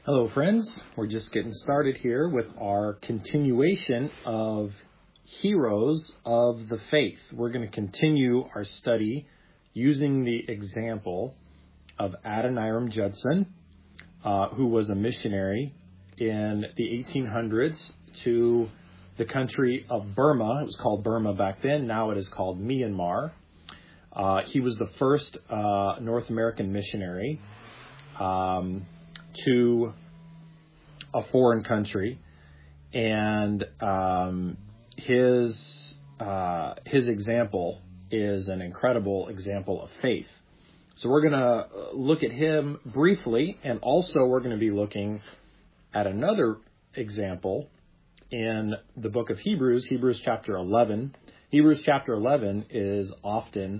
Hello, friends. We're just getting started here with our continuation of Heroes of the Faith. We're going to continue our study using the example of Adoniram Judson, who was a missionary in the 1800s to the country of Burma. It was called Burma back then. Now it is called Myanmar. He was the first North American missionary to a foreign country, and his example is an incredible example of faith. So we're going to look at him briefly, and also we're going to be looking at another example in the book of Hebrews, Hebrews chapter 11. Hebrews chapter 11 is often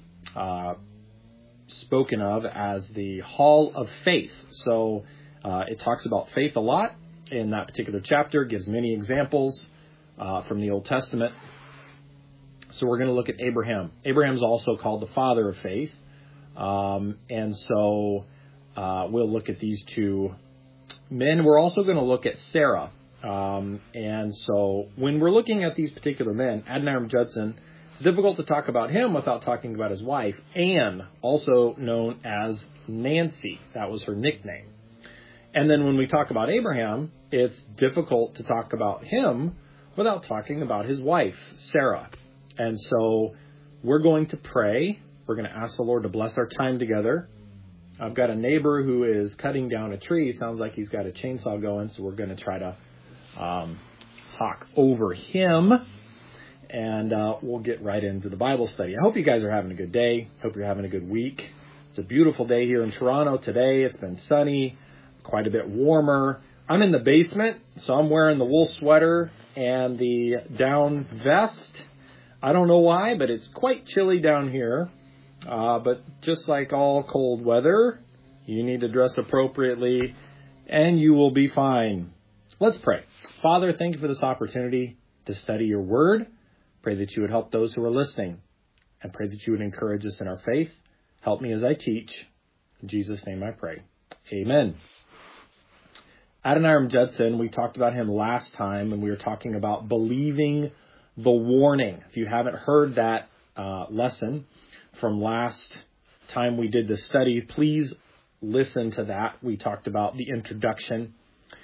spoken of as the Hall of Faith. So it talks about faith a lot in that particular chapter, gives many examples from the Old Testament. So we're going to look at Abraham. Abraham's also called the father of faith. And so we'll look at these two men. We're also going to look at Sarah. And so when we're looking at these particular men, Adoniram Judson, it's difficult to talk about him without talking about his wife, Anne, also known as Nancy. That was her nickname. And then when we talk about Abraham, it's difficult to talk about him without talking about his wife, Sarah. And so we're going to pray. We're going to ask the Lord to bless our time together. I've got a neighbor who is cutting down a tree. Sounds like he's got a chainsaw going, so we're going to try to talk over him. And we'll get right into the Bible study. I hope you guys are having a good day. Hope you're having a good week. It's a beautiful day here in Toronto today. It's been sunny, quite a bit warmer. I'm in the basement, so I'm wearing the wool sweater and the down vest. I don't know why, but it's quite chilly down here. But just like all cold weather, you need to dress appropriately, and you will be fine. Let's pray. Father, thank you for this opportunity to study your word. Pray that you would help those who are listening, and pray that you would encourage us in our faith. Help me as I teach. In Jesus' name I pray. Amen. Adoniram Judson, we talked about him last time, and we were talking about believing the warning. If you haven't heard that lesson from last time we did the study, please listen to that. We talked about the introduction.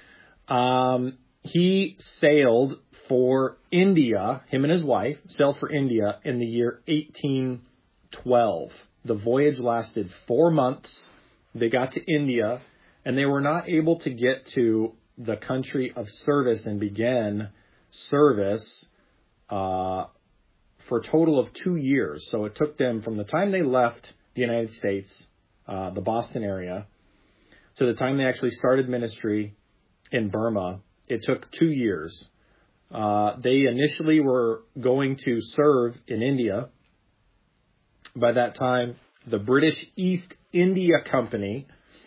He sailed for India, him and his wife, sailed for India in the year 1812. The voyage lasted 4 months. They got to India, and they were not able to get to the country of service and begin service for a total of 2 years. So it took them from the time they left the United States, the Boston area, to the time they actually started ministry in Burma. It took 2 years. They initially were going to serve in India. By that time, the British East India Company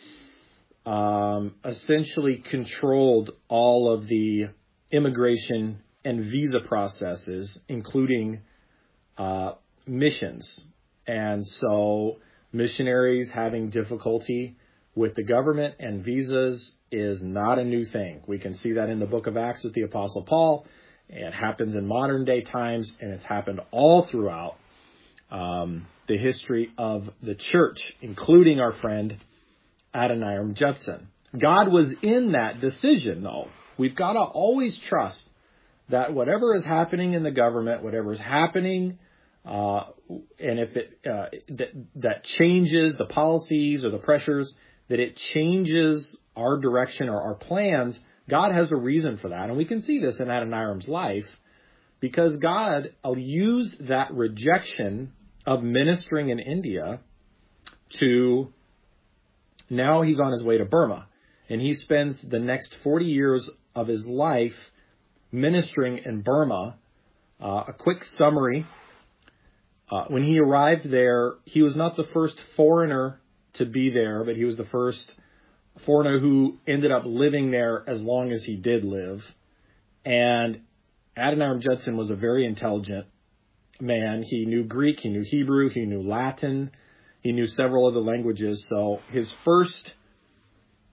essentially controlled all of the immigration and visa processes, including missions. And so missionaries having difficulty with the government and visas is not a new thing. We can see that in the book of Acts with the Apostle Paul. It happens in modern day times, and it's happened all throughout the history of the church, including our friend Adoniram Judson. God was in that decision, though. We've got to always trust that whatever is happening in the government, whatever is happening, and if it that changes the policies or the pressures, that it changes our direction or our plans, God has a reason for that. And we can see this in Adoniram's life, because God used that rejection of ministering in India to, now he's on his way to Burma. And he spends the next 40 years of his life ministering in Burma. A quick summary. When he arrived there, he was not the first foreigner to be there, but he was the first foreigner who ended up living there as long as he did live. And Adoniram Judson was a very intelligent man. He knew Greek, he knew Hebrew, he knew Latin, he knew several other languages. So his first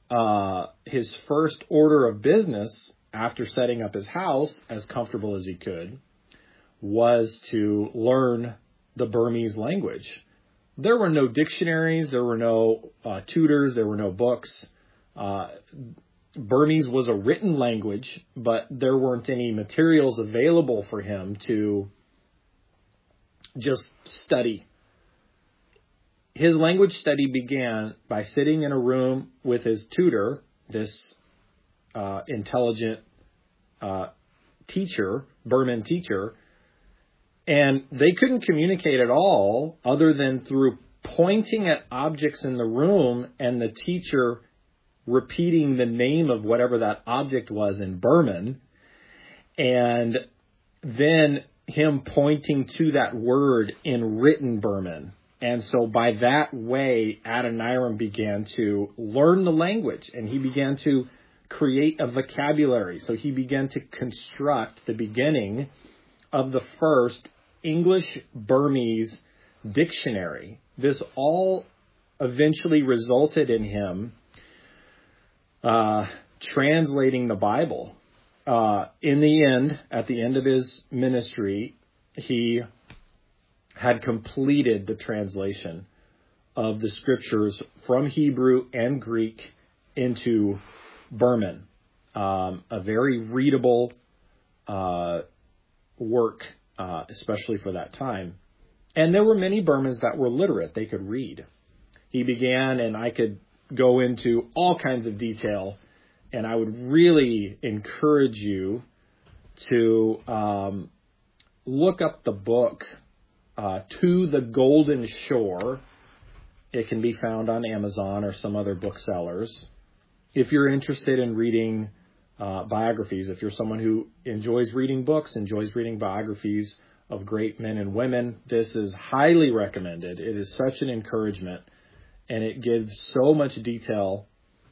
his first order of business after setting up his house as comfortable as he could was to learn the Burmese language. There were no dictionaries, there were no tutors, there were no books. Burmese was a written language, but there weren't any materials available for him to just study. His language study began by sitting in a room with his tutor, this intelligent teacher, Burman teacher, and they couldn't communicate at all other than through pointing at objects in the room and the teacher repeating the name of whatever that object was in Burman, and then him pointing to that word in written Burman. And so by that way, Adoniram began to learn the language, and he began to create a vocabulary. So he began to construct the beginning of the first English Burmese dictionary. This all eventually resulted in him translating the Bible. In the end, at the end of his ministry, he had completed the translation of the scriptures from Hebrew and Greek into Burman. A very readable work, especially for that time. And there were many Burmans that were literate. They could read. He began, and I could go into all kinds of detail, and I would really encourage you to look up the book, To the Golden Shore. It can be found on Amazon or some other booksellers. If you're interested in reading biographies, if you're someone who enjoys reading books, enjoys reading biographies of great men and women, this is highly recommended. It is such an encouragement, and it gives so much detail.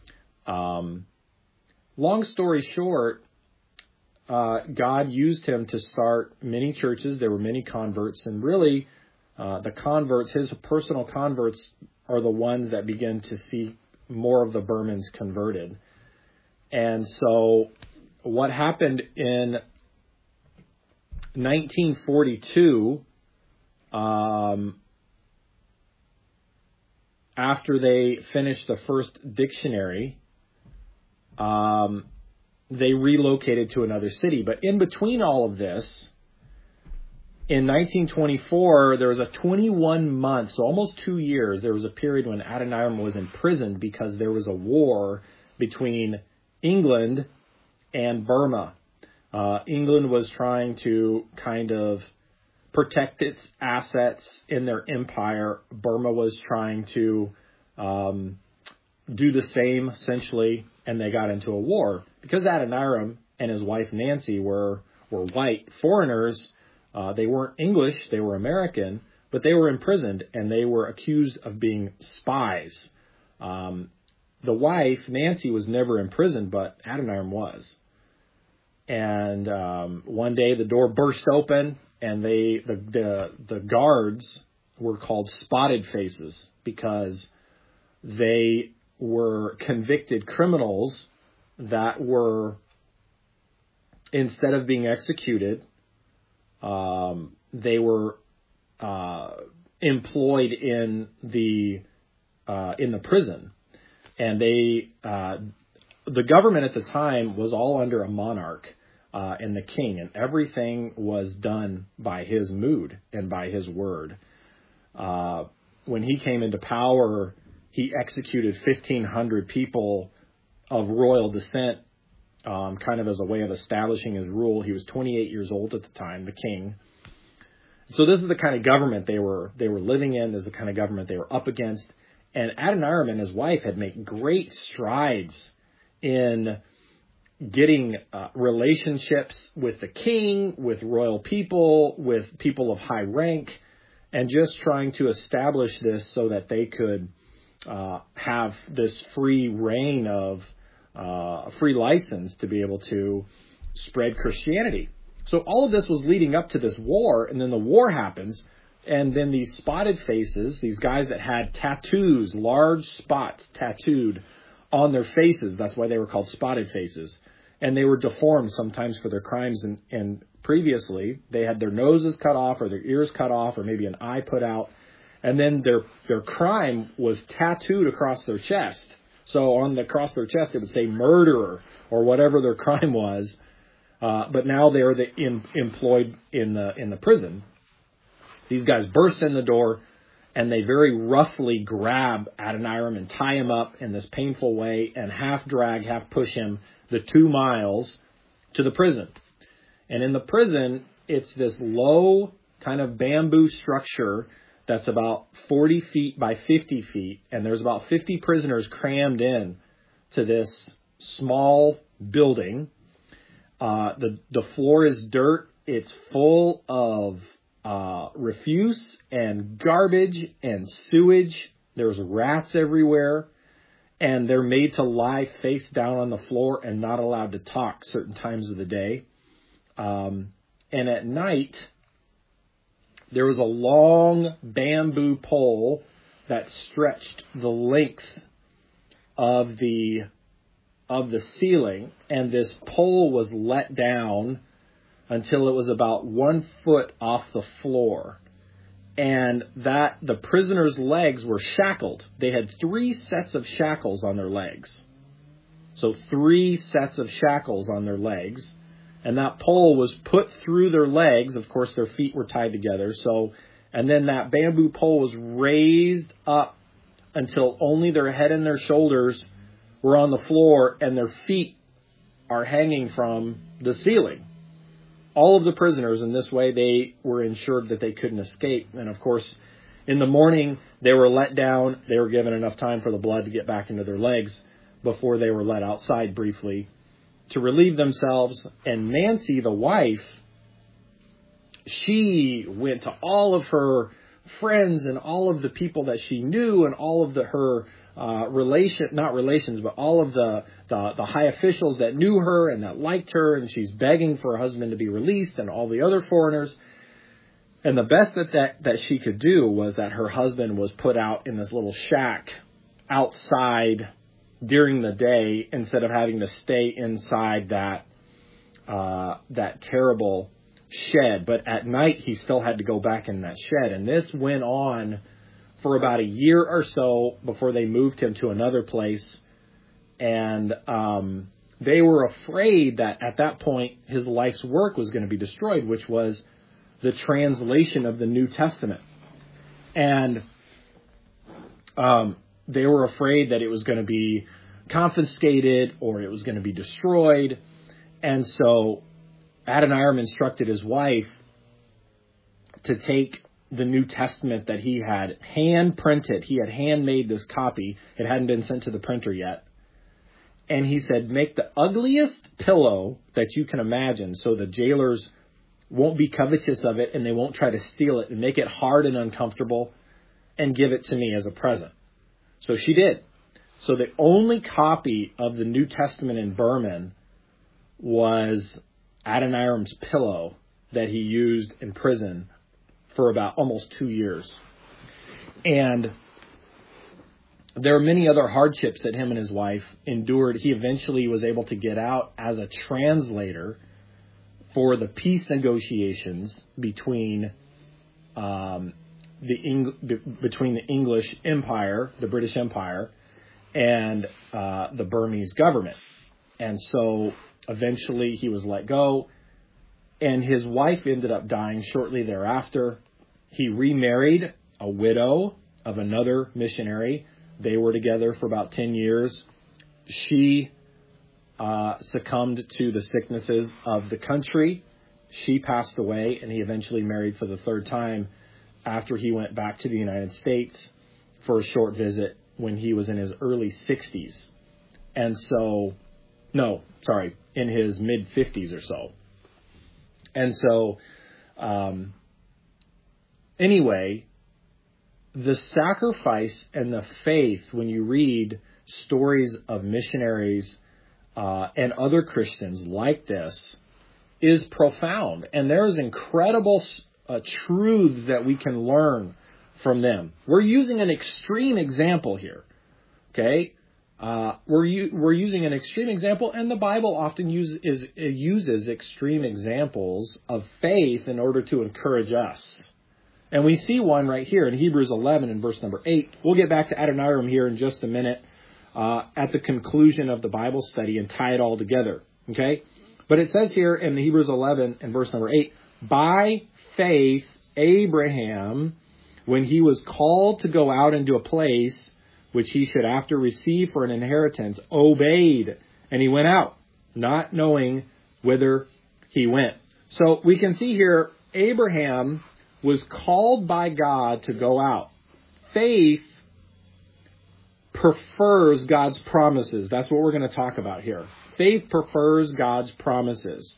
Long story short, God used him to start many churches. There were many converts, and really the converts, his personal converts, are the ones that begin to see more of the Burmans converted. And so what happened in 1942, after they finished the first dictionary, they relocated to another city. But in between all of this, in 1924, there was a 21 months, so almost 2 years, there was a period when Adoniram was imprisoned because there was a war between England and Burma. England was trying to kind of protect its assets in their empire. Burma was trying to do the same, essentially, and they got into a war. Because Adoniram and his wife Nancy were white foreigners, they weren't English, they were American, but they were imprisoned, and they were accused of being spies. The wife, Nancy, was never imprisoned, but Adoniram was. And one day the door burst open, and the guards were called spotted faces because they were convicted criminals that were, instead of being executed, they were employed in the prison. And the government at the time was all under a monarch and the king, and everything was done by his mood and by his word. When he came into power, he executed 1,500 people of royal descent, kind of as a way of establishing his rule. He was 28 years old at the time, the king. So this is the kind of government they were living in. This is the kind of government they were up against. And Adoniram and his wife had made great strides in getting relationships with the king, with royal people, with people of high rank, and just trying to establish this so that they could have this free reign of free license to be able to spread Christianity. So all of this was leading up to this war, and then the war happens, and then these spotted faces, these guys that had tattoos, large spots tattooed on their faces. That's why they were called spotted faces. And they were deformed sometimes for their crimes. And previously, they had their noses cut off or their ears cut off or maybe an eye put out. And then their crime was tattooed across their chest. So across their chest, it would say murderer or whatever their crime was. But now they are employed in the prison. These guys burst in the door, and they very roughly grab Adoniram and tie him up in this painful way and half drag, half push him the 2 miles to the prison. And in the prison, it's this low kind of bamboo structure that's about 40 feet by 50 feet. And there's about 50 prisoners crammed in to this small building. The floor is dirt. It's full of refuse and garbage and sewage. There's rats everywhere. And they're made to lie face down on the floor and not allowed to talk certain times of the day. And at night, there was a long bamboo pole that stretched the length of the ceiling, and this pole was let down until it was about 1 foot off the floor. And the prisoners' legs were shackled. They had 3 sets of shackles on their legs. So 3 sets of shackles on their legs. And that pole was put through their legs. Of course, their feet were tied together. And then that bamboo pole was raised up until only their head and their shoulders were on the floor and their feet are hanging from the ceiling. All of the prisoners in this way, they were ensured that they couldn't escape. And of course, in the morning, they were let down. They were given enough time for the blood to get back into their legs before they were let outside briefly to relieve themselves. And Nancy, the wife, she went to all of her friends and all of the people that she knew and all of her all of the high officials that knew her and that liked her, and she's begging for her husband to be released and all the other foreigners. And the best that she could do was that her husband was put out in this little shack outside during the day instead of having to stay inside that terrible shed. But at night, he still had to go back in that shed. And this went on for about a year or so before they moved him to another place. And they were afraid that at that point his life's work was going to be destroyed, which was the translation of the New Testament. And they were afraid that it was going to be confiscated or it was going to be destroyed. And so Adoniram instructed his wife to take the New Testament that he had hand printed. He had handmade this copy. It hadn't been sent to the printer yet. And he said, make the ugliest pillow that you can imagine so the jailers won't be covetous of it and they won't try to steal it, and make it hard and uncomfortable and give it to me as a present. So she did. So the only copy of the New Testament in Burman was Adoniram's pillow that he used in prison for about almost 2 years. And there are many other hardships that him and his wife endured. He eventually was able to get out as a translator for the peace negotiations between the English Empire, the British Empire, and the Burmese government. And so eventually he was let go, and his wife ended up dying shortly thereafter. He remarried a widow of another missionary. They were together for about 10 years. She succumbed to the sicknesses of the country. She passed away, and he eventually married for the 3rd time after he went back to the United States for a short visit when he was in his early 60s. And so, in his mid-50s or so. And so, anyway, the sacrifice and the faith, when you read stories of missionaries and other Christians like this, is profound. And there's incredible truths that we can learn from them. We're using an extreme example here, okay? we're using an extreme example, and the Bible often uses extreme examples of faith in order to encourage us. And we see one right here in Hebrews 11 and verse number 8. We'll get back to Adoniram here in just a minute at the conclusion of the Bible study and tie it all together. Okay? But it says here in Hebrews 11 and verse number 8, by faith, Abraham, when he was called to go out into a place which he should after receive for an inheritance, obeyed, and he went out, not knowing whither he went. So we can see here, Abraham was called by God to go out. Faith prefers God's promises. That's what we're going to talk about here. Faith prefers God's promises.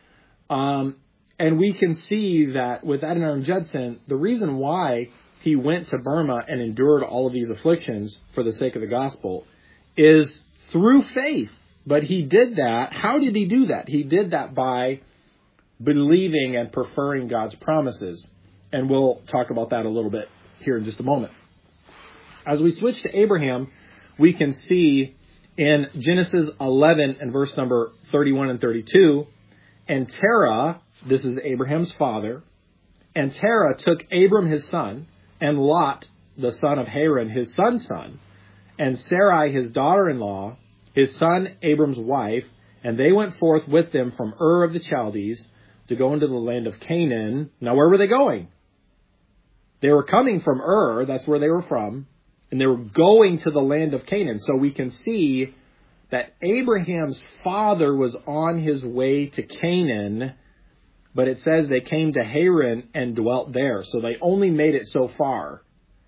And we can see that with Adoniram Judson, the reason why he went to Burma and endured all of these afflictions for the sake of the gospel is through faith. But he did that. How did he do that? He did that by believing and preferring God's promises. And we'll talk about that a little bit here in just a moment. As we switch to Abraham, we can see in Genesis 11 and verse number 31 and 32, and Terah, this is Abraham's father, and Terah took Abram his son, and Lot, the son of Haran, his son's son, and Sarai, his daughter-in-law, his son Abram's wife, and they went forth with them from Ur of the Chaldees to go into the land of Canaan. Now, where were they going? They were coming from Ur, that's where they were from, and they were going to the land of Canaan. So we can see that Abraham's father was on his way to Canaan, but it says they came to Haran and dwelt there. So they only made it so far.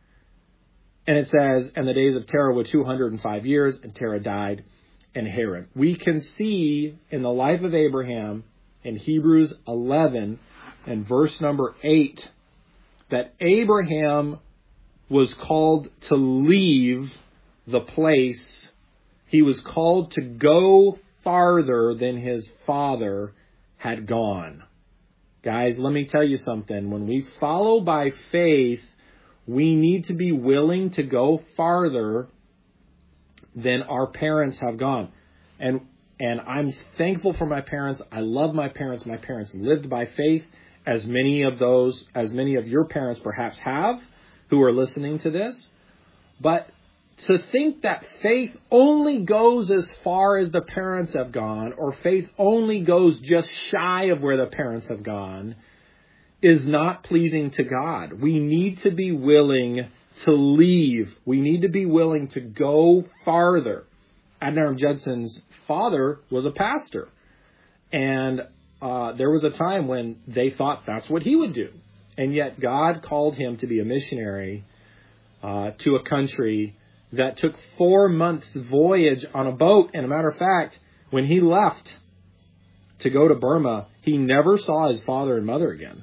And it says, and the days of Terah were 205 years, and Terah died in Haran. We can see in the life of Abraham in Hebrews 11 and verse number 8 that Abraham was called to leave the place. He was called to go farther than his father had gone. Guys, let me tell you something. When we follow by faith, we need to be willing to go farther than our parents have gone. And I'm thankful for my parents. I love my parents. My parents lived by faith, as many of your parents perhaps have who are listening to this. But to think that faith only goes as far as the parents have gone, or faith only goes just shy of where the parents have gone, is not pleasing to God. We need to be willing to leave. We need to be willing to go farther. Adoniram Judson's father was a pastor. And there was a time when they thought that's what he would do. And yet God called him to be a missionary to a country that took 4 months' voyage on a boat. And a matter of fact, when he left to go to Burma, he never saw his father and mother again.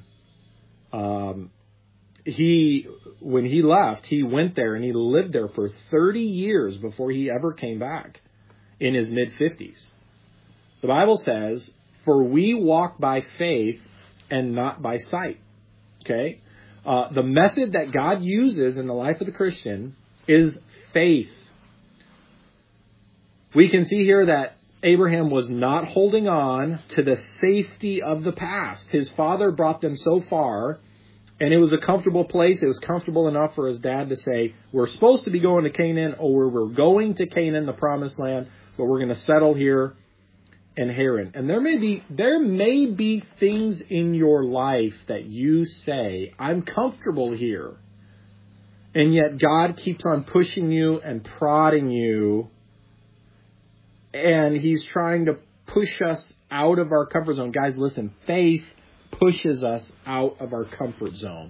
When he left, he went there and he lived there for 30 years before he ever came back in his mid-50s. The Bible says, for we walk by faith and not by sight. Okay? The method that God uses in the life of the Christian is faith. We can see here that Abraham was not holding on to the safety of the past. His father brought them so far, and it was a comfortable place. It was comfortable enough for his dad to say, we're supposed to be going to Canaan, or we're going to Canaan, the promised land, but we're going to settle here in Haran. And there may be things in your life that you say, I'm comfortable here. And yet God keeps on pushing you and prodding you. And He's trying to push us out of our comfort zone. Guys, listen, faith pushes us out of our comfort zone.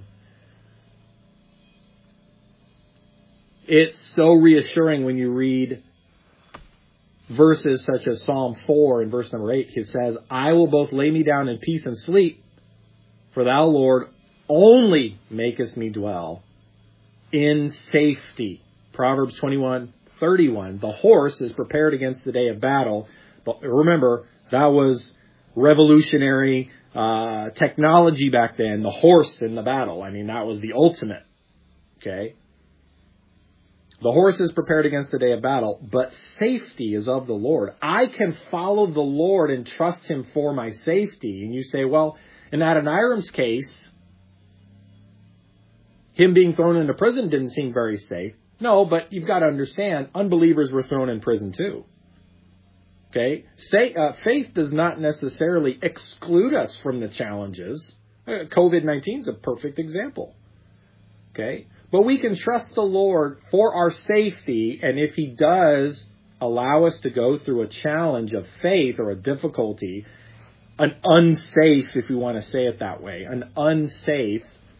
It's so reassuring when you read verses such as Psalm 4 and verse number 8. It says, I will both lay me down in peace and sleep, for thou, Lord, only makest me dwell in safety. Proverbs 21:31. The horse is prepared against the day of battle. But remember, that was revolutionary technology back then. The horse in the battle. I mean, that was the ultimate. Okay. The horse is prepared against the day of battle, but safety is of the Lord. I can follow the Lord and trust him for my safety. And you say, well, in Adoniram's case, him being thrown into prison didn't seem very safe. No, but you've got to understand, unbelievers were thrown in prison too. Okay? Faith does not necessarily exclude us from the challenges. COVID-19 is a perfect example. Okay? But we can trust the Lord for our safety, and if he does allow us to go through a challenge of faith or a difficulty, an unsafe, if you want to say it that way, an unsafe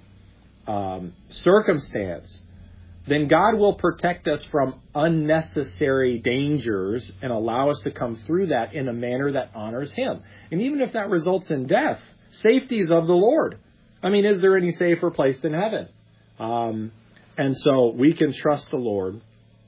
circumstance, then God will protect us from unnecessary dangers and allow us to come through that in a manner that honors him. And even if that results in death, safety is of the Lord. I mean, is there any safer place than heaven? And so we can trust the Lord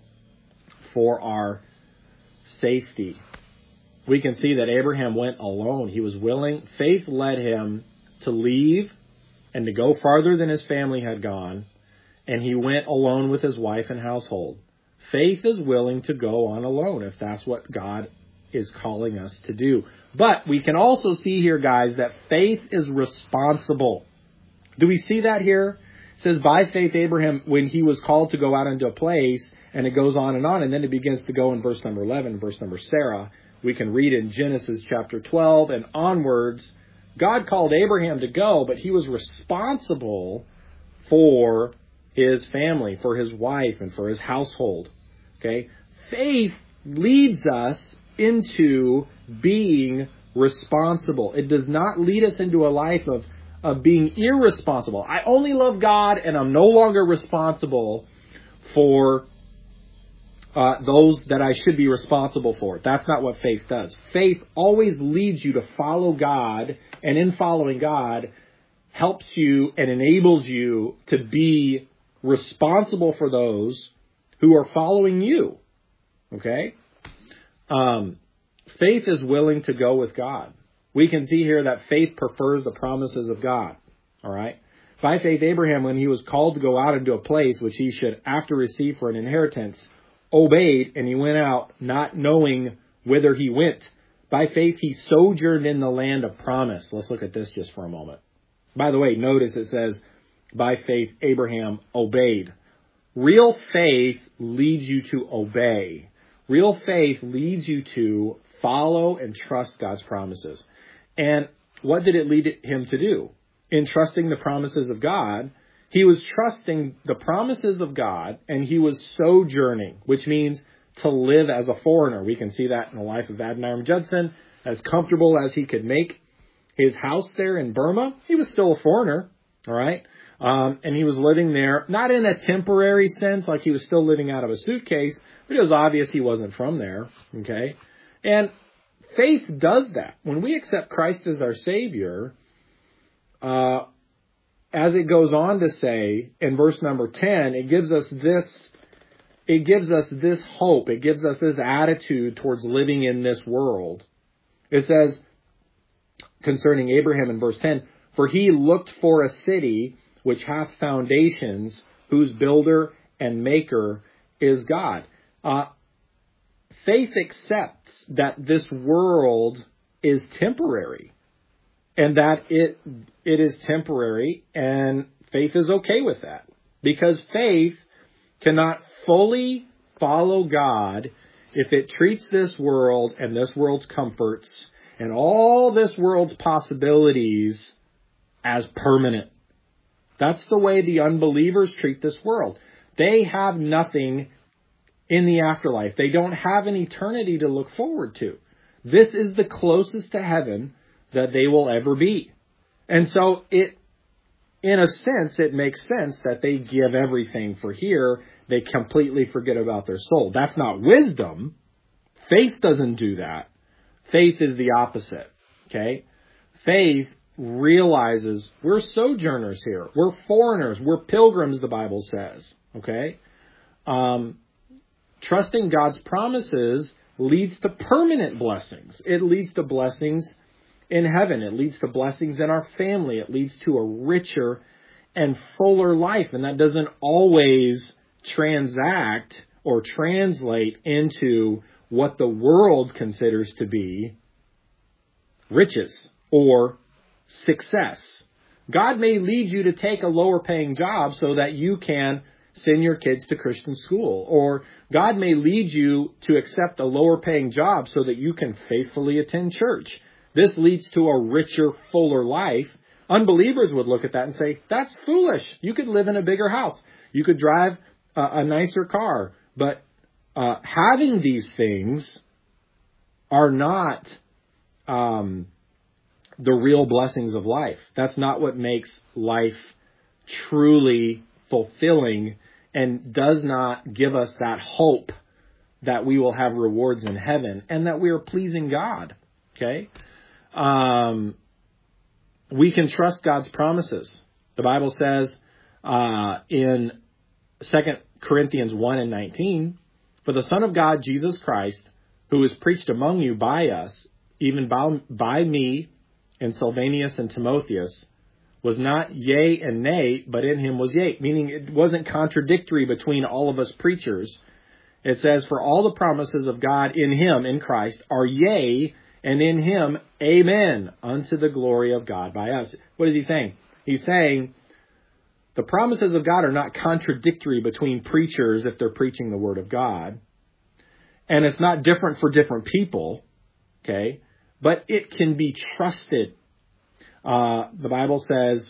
for our safety. We can see that Abraham went alone. He was willing. Faith led him to leave and to go farther than his family had gone. And he went alone with his wife and household. Faith is willing to go on alone if that's what God is calling us to do. But we can also see here, guys, that faith is responsible. Do we see that here? It says, by faith, Abraham, when he was called to go out into a place, and it goes on, and then it begins to go in verse number 11, verse number Sarah. We can read in Genesis chapter 12 and onwards. God called Abraham to go, but he was responsible for his family, for his wife, and for his household. Okay? Faith leads us into being responsible. It does not lead us into a life of being irresponsible. I only love God and I'm no longer responsible for those that I should be responsible for. That's not what faith does. Faith always leads you to follow God, and in following God helps you and enables you to be responsible for those who are following you. Okay? Faith is willing to go with God. We can see here that faith prefers the promises of God. All right? By faith, Abraham, when he was called to go out into a place which he should after receive for an inheritance, obeyed, and he went out not knowing whither he went. By faith, he sojourned in the land of promise. Let's look at this just for a moment. By the way, notice it says, by faith, Abraham obeyed. Real faith leads you to obey. Real faith leads you to follow and trust God's promises. And what did it lead him to do? In trusting the promises of God, he was trusting the promises of God, and he was sojourning, which means to live as a foreigner. We can see that in the life of Adoniram Judson. As comfortable as he could make his house there in Burma, he was still a foreigner, all right? And he was living there, not in a temporary sense, like he was still living out of a suitcase, but it was obvious he wasn't from there, okay? And faith does that. When we accept Christ as our Savior, as it goes on to say in verse number 10, it gives us this hope. It gives us this attitude towards living in this world. It says concerning Abraham in verse 10, for he looked for a city which hath foundations, whose builder and maker is God. Faith accepts that this world is temporary, and that it is temporary, and faith is okay with that. Because faith cannot fully follow God if it treats this world and this world's comforts and all this world's possibilities as permanent. That's the way the unbelievers treat this world. They have nothing in the afterlife. They don't have an eternity to look forward to. This is the closest to heaven that they will ever be. And so in a sense, it makes sense that they give everything for here. They completely forget about their soul. That's not wisdom. Faith doesn't do that. Faith is the opposite. Okay? Faith realizes we're sojourners here. We're foreigners. We're pilgrims, the Bible says. Okay? Trusting God's promises leads to permanent blessings. It leads to blessings in heaven. It leads to blessings in our family. It leads to a richer and fuller life. And that doesn't always transact or translate into what the world considers to be riches or success. God may lead you to take a lower paying job so that you can send your kids to Christian school. Or God may lead you to accept a lower paying job so that you can faithfully attend church. This leads to a richer, fuller life. Unbelievers would look at that and say, that's foolish. You could live in a bigger house. You could drive a nicer car. But having these things are not the real blessings of life. That's not what makes life truly fulfilling and does not give us that hope that we will have rewards in heaven and that we are pleasing God. Okay? We can trust God's promises. The Bible says in 2 Corinthians 1:19, for the Son of God, Jesus Christ, who is preached among you by us, even by me and Silvanus and Timotheus, was not yea and nay, but in him was yea. Meaning it wasn't contradictory between all of us preachers. It says, for all the promises of God in him, in Christ, are yea, and in him, amen, unto the glory of God by us. What is he saying? He's saying the promises of God are not contradictory between preachers if they're preaching the word of God. And it's not different for different people. Okay? But it can be trusted. The Bible says,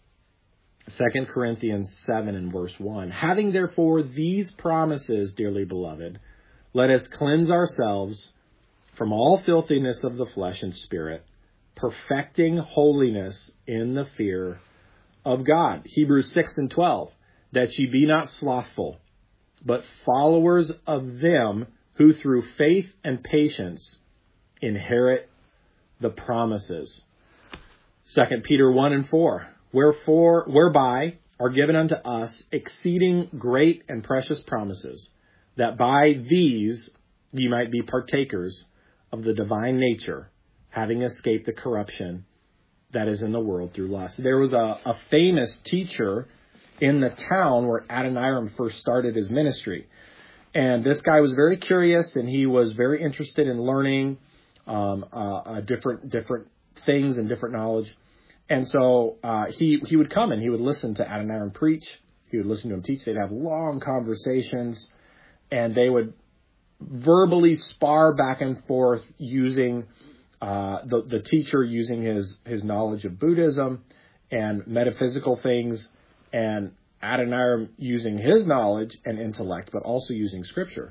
2 Corinthians 7 and verse 1, having therefore these promises, dearly beloved, let us cleanse ourselves from all filthiness of the flesh and spirit, perfecting holiness in the fear of God. Hebrews 6 and 12, that ye be not slothful, but followers of them who through faith and patience inherit the promises. 2 Peter 1 and 4, whereby are given unto us exceeding great and precious promises, that by these ye might be partakers of the divine nature, having escaped the corruption that is in the world through lust. There was a famous teacher in the town where Adoniram first started his ministry. And this guy was very curious, and he was very interested in learning different things and different knowledge. And so he would come and he would listen to Adoniram preach. He would listen to him teach. They'd have long conversations, and they would verbally spar back and forth using the teacher using his knowledge of Buddhism and metaphysical things, and Adoniram using his knowledge and intellect, but also using Scripture.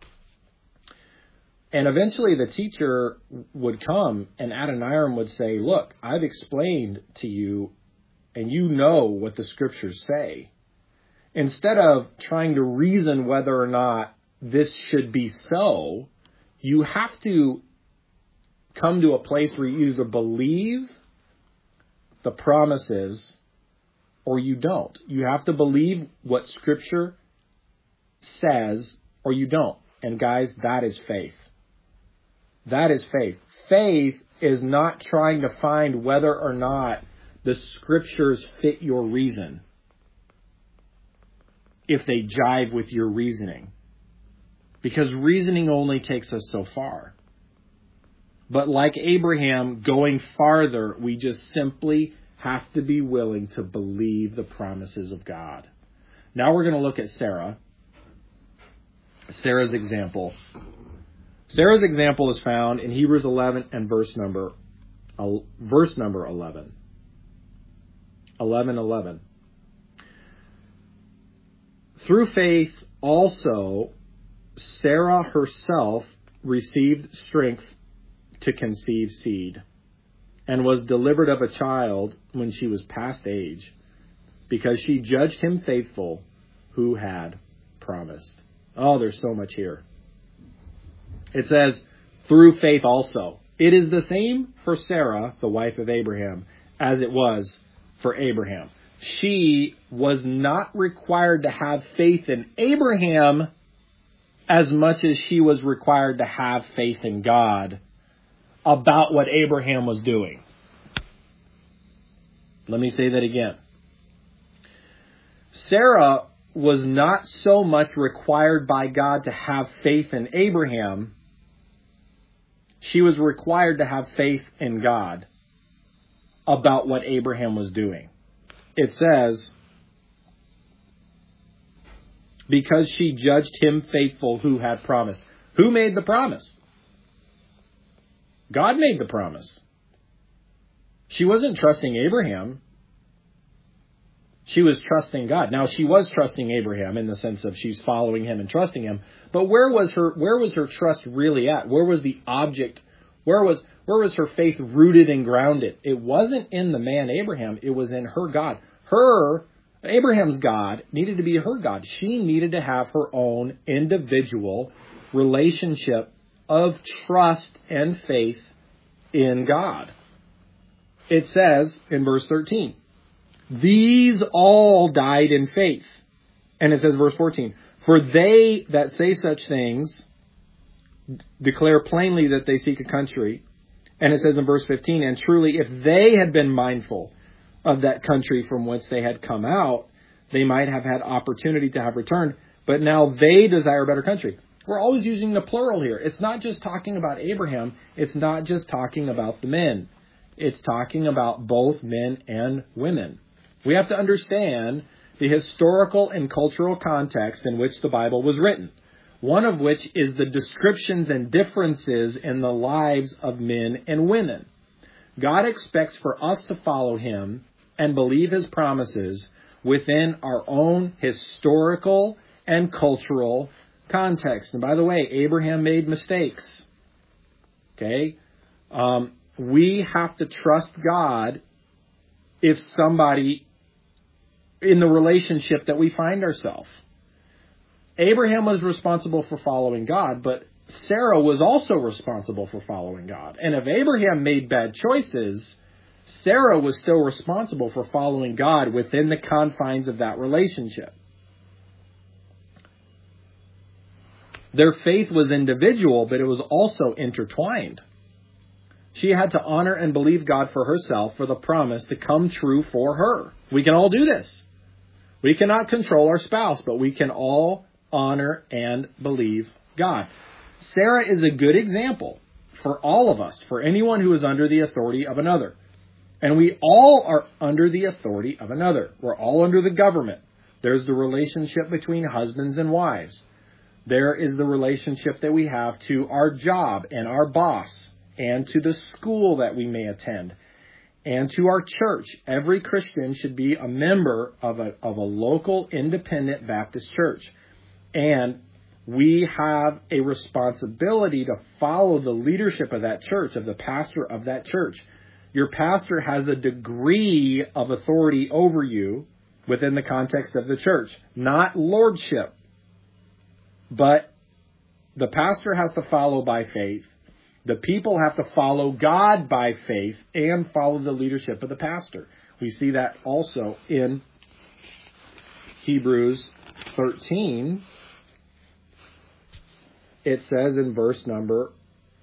And eventually the teacher would come and Adoniram would say, look, I've explained to you and you know what the Scriptures say. Instead of trying to reason whether or not this should be so, you have to come to a place where you either believe the promises or you don't. You have to believe what Scripture says or you don't. And guys, that is faith. That is faith. Faith is not trying to find whether or not the Scriptures fit your reason, if they jive with your reasoning. Because reasoning only takes us so far. But like Abraham, going farther, we just simply have to be willing to believe the promises of God. Now we're going to look at Sarah. Sarah's example. Sarah's example is found in Hebrews 11 and verse number 11. 11:11. Through faith also Sarah herself received strength to conceive seed, and was delivered of a child when she was past age, because she judged him faithful who had promised. Oh, there's so much here. It says, through faith also. It is the same for Sarah, the wife of Abraham, as it was for Abraham. She was not required to have faith in Abraham as much as she was required to have faith in God about what Abraham was doing. Let me say that again. Sarah was not so much required by God to have faith in Abraham. She was required to have faith in God about what Abraham was doing. It says, because she judged him faithful who had promised. Who made the promise? God made the promise. She wasn't trusting Abraham. She was trusting God. Now, she was trusting Abraham in the sense of she's following him and trusting him. But where was her trust really at? Where was the object? Where was her faith rooted and grounded? It wasn't in the man Abraham. It was in her God. Abraham's God needed to be her God. She needed to have her own individual relationship of trust and faith in God. It says in verse 13, these all died in faith. And it says, verse 14, for they that say such things declare plainly that they seek a country. And it says in verse 15, and truly if they had been mindful of that country from whence they had come out, they might have had opportunity to have returned. But now they desire a better country. We're always using the plural here. It's not just talking about Abraham. It's not just talking about the men. It's talking about both men and women. We have to understand the historical and cultural context in which the Bible was written, one of which is the descriptions and differences in the lives of men and women. God expects for us to follow him and believe his promises within our own historical and cultural context. And by the way, Abraham made mistakes. Okay? We have to trust God if somebody in the relationship that we find ourselves. Abraham was responsible for following God, but Sarah was also responsible for following God. And if Abraham made bad choices, Sarah was still responsible for following God within the confines of that relationship. Their faith was individual, but it was also intertwined. She had to honor and believe God for herself for the promise to come true for her. We can all do this. We cannot control our spouse, but we can all honor and believe God. Sarah is a good example for all of us, for anyone who is under the authority of another. And we all are under the authority of another. We're all under the government. There's the relationship between husbands and wives. There is the relationship that we have to our job and our boss and to the school that we may attend and to our church. Every Christian should be a member of a local independent Baptist church. And we have a responsibility to follow the leadership of that church, of the pastor of that church. Your pastor has a degree of authority over you within the context of the church, not lordship. But the pastor has to follow by faith. The people have to follow God by faith and follow the leadership of the pastor. We see that also in Hebrews 13. It says in verse number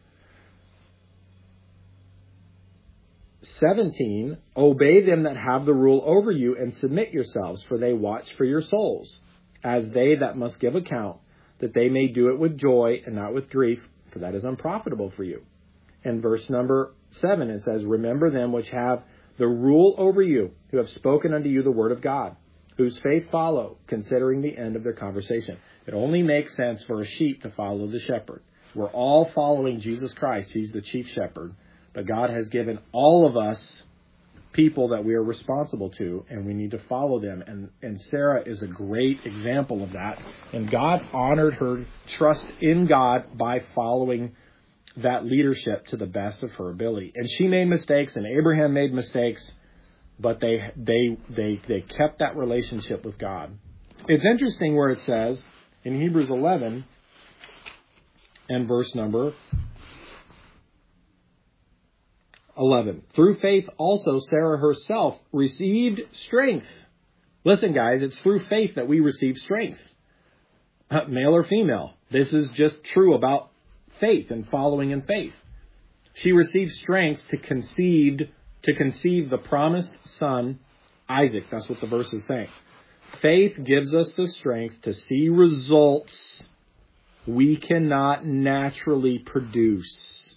17, obey them that have the rule over you and submit yourselves, for they watch for your souls, as they that must give account, that they may do it with joy and not with grief, for that is unprofitable for you. In verse number 7, it says, remember them which have the rule over you, who have spoken unto you the word of God, whose faith follow, considering the end of their conversation. It only makes sense for a sheep to follow the shepherd. We're all following Jesus Christ. He's the chief shepherd. But God has given all of us people that we are responsible to, and we need to follow them. And Sarah is a great example of that. And God honored her trust in God by following that leadership to the best of her ability. And she made mistakes, and Abraham made mistakes, but they kept that relationship with God. It's interesting where it says in Hebrews 11 and verse number 11. Through faith also Sarah herself received strength. Listen, guys, it's through faith that we receive strength. Male or female. This is just true about faith and following in faith. She received strength to conceive the promised son, Isaac. That's what the verse is saying. Faith gives us the strength to see results we cannot naturally produce.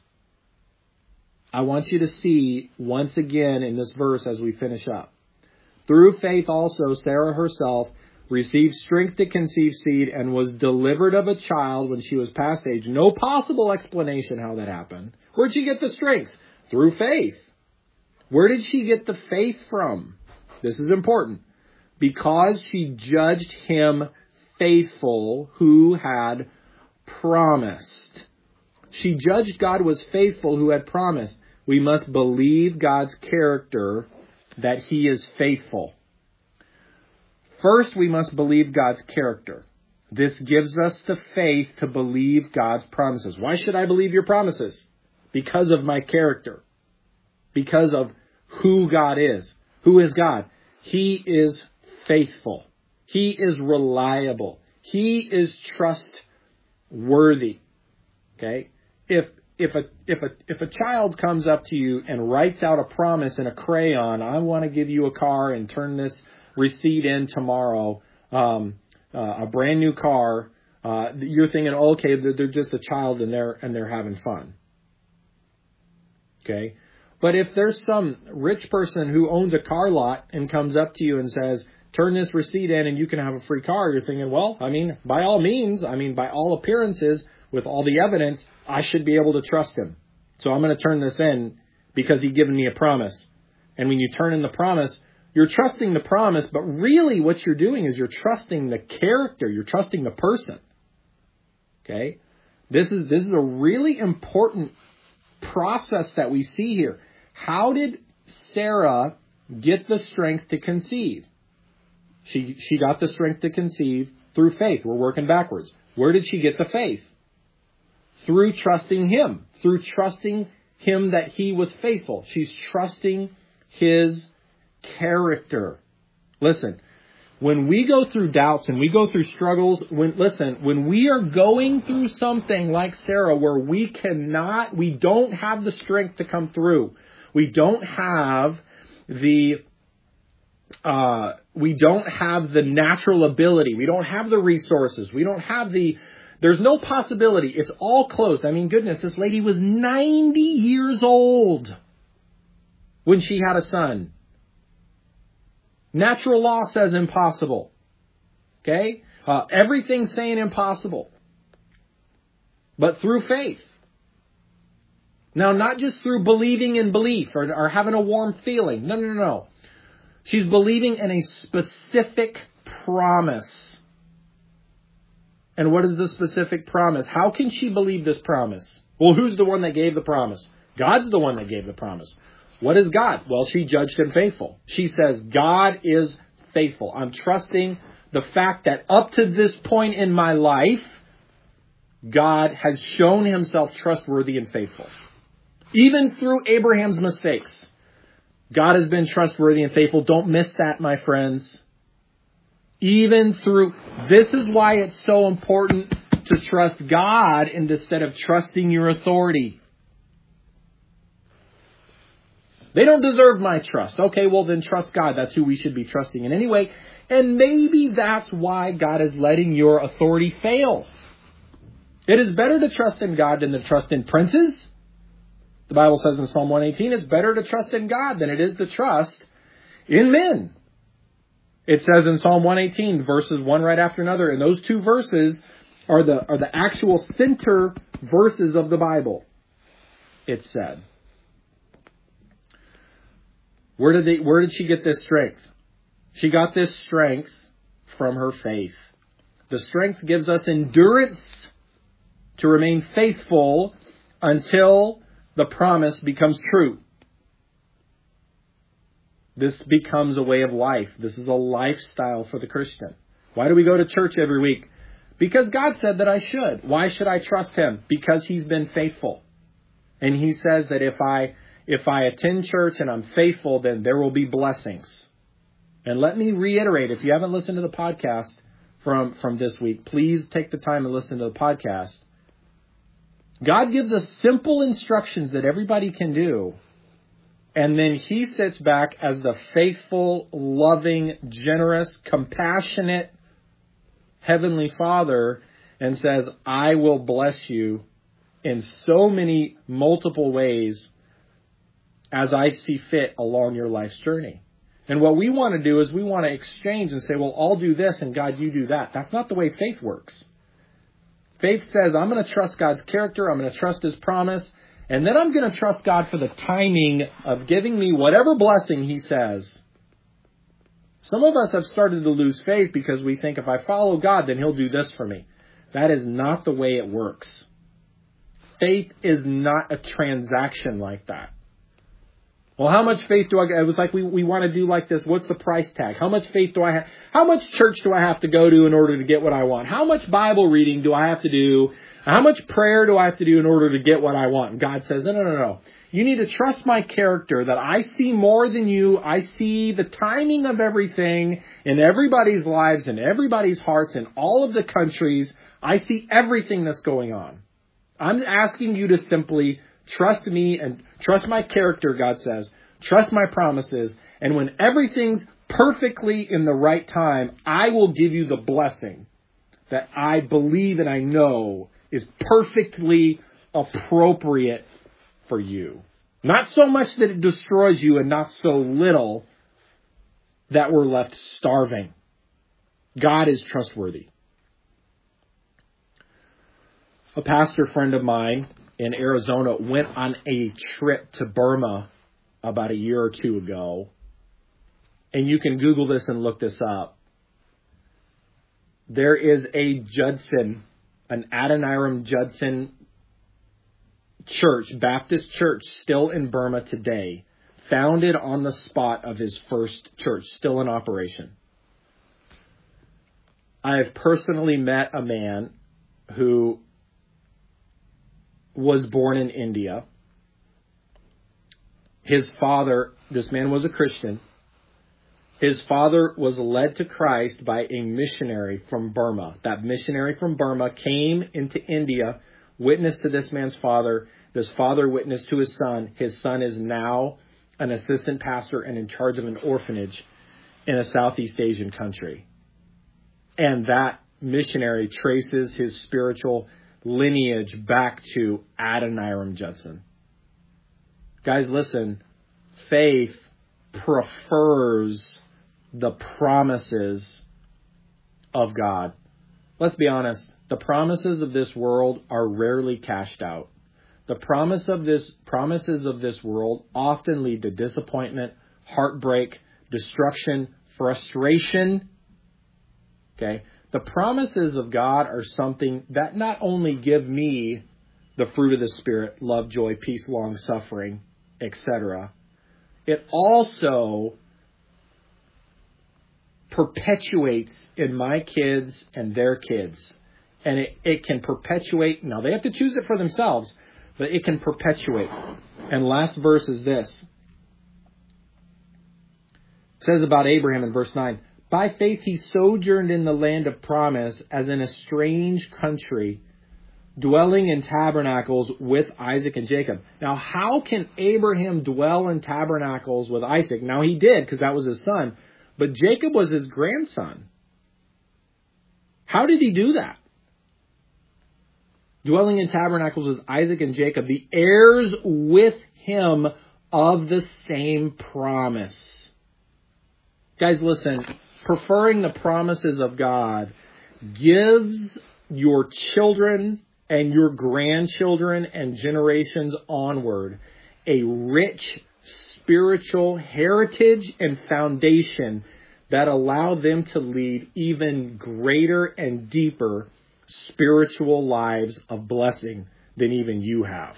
I want you to see once again in this verse as we finish up. Through faith also Sarah herself received strength to conceive seed and was delivered of a child when she was past age. No possible explanation how that happened. Where'd she get the strength? Through faith. Where did she get the faith from? This is important. Because she judged him faithful who had promised. She judged God was faithful who had promised. We must believe God's character that he is faithful. First, we must believe God's character. This gives us the faith to believe God's promises. Why should I believe your promises? Because of my character. Because of who God is. Who is God? He is faithful. He is reliable. He is trustworthy. Okay? If a child comes up to you and writes out a promise in a crayon, I want to give you a car and turn this receipt in tomorrow, a brand new car, you're thinking, okay, they're just a child and they're having fun. Okay? But if there's some rich person who owns a car lot and comes up to you and says, turn this receipt in and you can have a free car, you're thinking, well, by all means, by all appearances, with all the evidence, I should be able to trust him. So I'm going to turn this in because he's given me a promise. And when you turn in the promise, you're trusting the promise, but really what you're doing is you're trusting the character. You're trusting the person. Okay? This is a really important process that we see here. How did Sarah get the strength to conceive? She got the strength to conceive through faith. We're working backwards. Where did she get the faith? Through trusting him. Through trusting him that he was faithful. She's trusting his character. Listen, when we go through doubts and we go through struggles, when we are going through something like Sarah where we don't have the strength to come through. We don't have the natural ability. We don't have the resources. We don't have there's no possibility. It's all closed. Goodness, this lady was 90 years old when she had a son. Natural law says impossible. Okay? Everything's saying impossible. But through faith. Now, not just through believing in belief or having a warm feeling. No. She's believing in a specific promise. And what is the specific promise? How can she believe this promise? Well, who's the one that gave the promise? God's the one that gave the promise. What is God? Well, she judged him faithful. She says, God is faithful. I'm trusting the fact that up to this point in my life, God has shown himself trustworthy and faithful. Even through Abraham's mistakes, God has been trustworthy and faithful. Don't miss that, my friends. This is why it's so important to trust God instead of trusting your authority. They don't deserve my trust. Okay, well then trust God. That's who we should be trusting in anyway. And maybe that's why God is letting your authority fail. It is better to trust in God than to trust in princes. The Bible says in Psalm 118, it's better to trust in God than it is to trust in men. It says in Psalm 118, verses one right after another, and those two verses are the actual center verses of the Bible. It said. Where did she get this strength? She got this strength from her faith. The strength gives us endurance to remain faithful until the promise becomes true. This becomes a way of life. This is a lifestyle for the Christian. Why do we go to church every week? Because God said that I should. Why should I trust him? Because he's been faithful. And he says that if I attend church and I'm faithful, then there will be blessings. And let me reiterate, if you haven't listened to the podcast from this week, please take the time and listen to the podcast. God gives us simple instructions that everybody can do. And then he sits back as the faithful, loving, generous, compassionate Heavenly Father and says, I will bless you in so many multiple ways as I see fit along your life's journey. And what we want to do is we want to exchange and say, well, I'll do this and God, you do that. That's not the way faith works. Faith says, I'm going to trust God's character. I'm going to trust His promise. And then I'm going to trust God for the timing of giving me whatever blessing He says. Some of us have started to lose faith because we think if I follow God, then He'll do this for me. That is not the way it works. Faith is not a transaction like that. Well, how much faith do I get? It was like we want to do like this. What's the price tag? How much faith do I have? How much church do I have to go to in order to get what I want? How much Bible reading do I have to do? How much prayer do I have to do in order to get what I want? And God says, no. You need to trust my character, that I see more than you. I see the timing of everything in everybody's lives and everybody's hearts in all of the countries. I see everything that's going on. I'm asking you to simply trust me and trust my character, God says. Trust my promises. And when everything's perfectly in the right time, I will give you the blessing that I believe and I know is perfectly appropriate for you. Not so much that it destroys you and not so little that we're left starving. God is trustworthy. A pastor friend of mine in Arizona went on a trip to Burma about a year or two ago. And you can Google this and look this up. There is a Judson, an Adoniram Judson church, Baptist church, still in Burma today, founded on the spot of his first church, still in operation. I have personally met a man who was born in India. His father, this man was a Christian. His father was led to Christ by a missionary from Burma. That missionary from Burma came into India, witnessed to this man's father. This father witnessed to his son. His son is now an assistant pastor and in charge of an orphanage in a Southeast Asian country. And that missionary traces his spiritual lineage back to Adoniram Judson. Guys, listen, faith prefers the promises of God. Let's be honest, the promises of this world are rarely cashed out. The promises of this world often lead to disappointment, heartbreak, destruction, frustration. Okay? The promises of God are something that not only give me the fruit of the Spirit, love, joy, peace, long suffering, etc. It also perpetuates in my kids and their kids. And it can perpetuate. Now, they have to choose it for themselves, but it can perpetuate. And last verse is this. It says about Abraham in verse 9, by faith he sojourned in the land of promise as in a strange country, dwelling in tabernacles with Isaac and Jacob. Now, how can Abraham dwell in tabernacles with Isaac? Now, he did because that was his son, but Jacob was his grandson. How did he do that? Dwelling in tabernacles with Isaac and Jacob, the heirs with him of the same promise. Guys, listen, preferring the promises of God gives your children and your grandchildren and generations onward a rich spiritual heritage and foundation that allow them to lead even greater and deeper spiritual lives of blessing than even you have.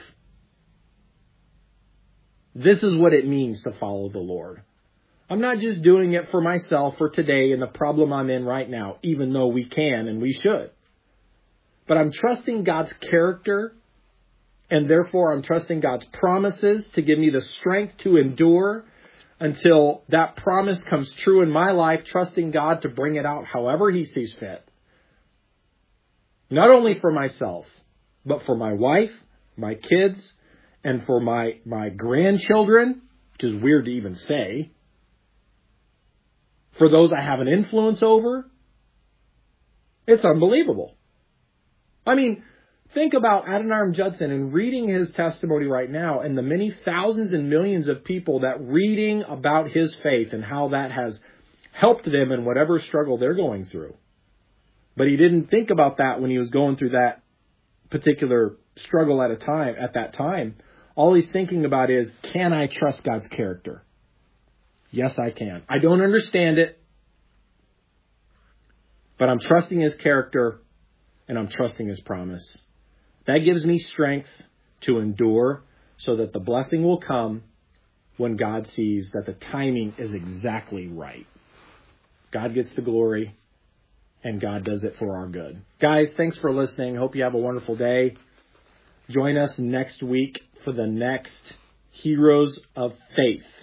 This is what it means to follow the Lord. I'm not just doing it for myself for today and the problem I'm in right now, even though we can and we should. But I'm trusting God's character, and therefore I'm trusting God's promises to give me the strength to endure until that promise comes true in my life, trusting God to bring it out however He sees fit. Not only for myself, but for my wife, my kids, and for my grandchildren, which is weird to even say. For those I have an influence over, it's unbelievable. I mean, think about Adoniram Judson and reading his testimony right now and the many thousands and millions of people that reading about his faith and how that has helped them in whatever struggle they're going through. But he didn't think about that when he was going through that particular struggle at that time. All he's thinking about is, can I trust God's character? Yes, I can. I don't understand it, but I'm trusting His character and I'm trusting His promise. That gives me strength to endure so that the blessing will come when God sees that the timing is exactly right. God gets the glory and God does it for our good. Guys, thanks for listening. Hope you have a wonderful day. Join us next week for the next Heroes of Faith.